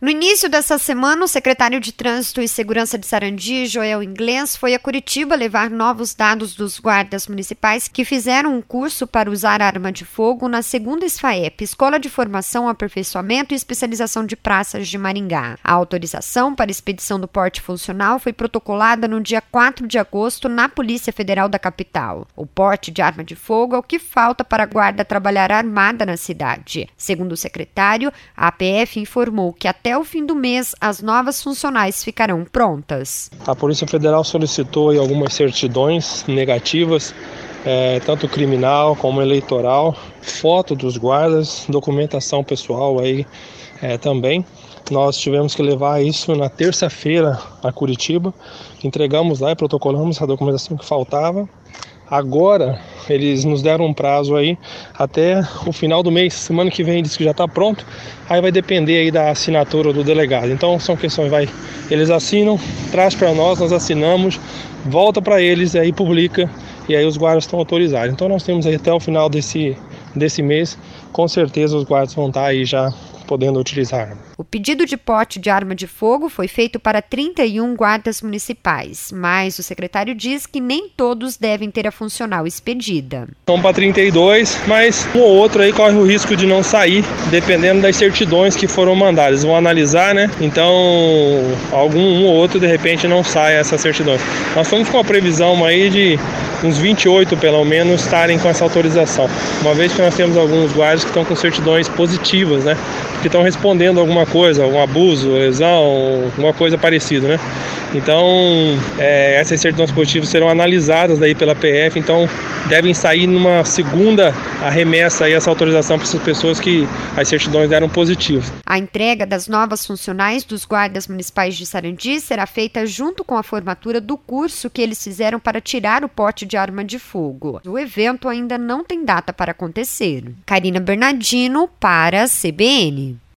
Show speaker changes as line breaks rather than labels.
No início dessa semana, o secretário de Trânsito e Segurança de Sarandi, Joel Inglês, foi a Curitiba levar novos dados dos guardas municipais que fizeram um curso para usar arma de fogo na 2ª SFAEP, Escola de Formação, Aperfeiçoamento e Especialização de Praças de Maringá. A autorização para expedição do porte funcional foi protocolada no dia 4 de agosto na Polícia Federal da capital. O porte de arma de fogo é o que falta para a guarda trabalhar armada na cidade. Segundo o secretário, a APF informou que até o fim do mês, as novas funcionais ficarão prontas.
A Polícia Federal solicitou aí algumas certidões negativas, tanto criminal como eleitoral, foto dos guardas, documentação pessoal aí também. Nós tivemos que levar isso na terça-feira a Curitiba, entregamos lá e protocolamos a documentação que faltava. Agora, eles nos deram um prazo aí até o final do mês, semana que vem diz que já está pronto, aí vai depender aí da assinatura do delegado. Então são questões, eles assinam, traz para nós assinamos, volta para eles, aí publica e aí os guardas estão autorizados. Então nós temos aí até o final desse mês, com certeza os guardas vão estar aí já podendo utilizar.
O pedido de porte de arma de fogo foi feito para 31 guardas municipais, mas o secretário diz que nem todos devem ter a funcional expedida.
São para 32, mas um ou outro aí corre o risco de não sair, dependendo das certidões que foram mandadas. Eles vão analisar, né? Então, um ou outro de repente não sai essas certidões. Nós estamos com a previsão aí de uns 28 pelo menos estarem com essa autorização. Uma vez que nós temos alguns guardas que estão com certidões positivas, né? Que estão respondendo alguma coisa, um abuso, lesão, alguma coisa parecida, né? Então, essas certidões positivas serão analisadas daí pela PF, então devem sair numa segunda arremessa aí essa autorização para essas pessoas que as certidões deram positivas.
A entrega das novas funcionais dos guardas municipais de Sarandi será feita junto com a formatura do curso que eles fizeram para tirar o porte de arma de fogo. O evento ainda não tem data para acontecer. Karina Bernardino para a CBN.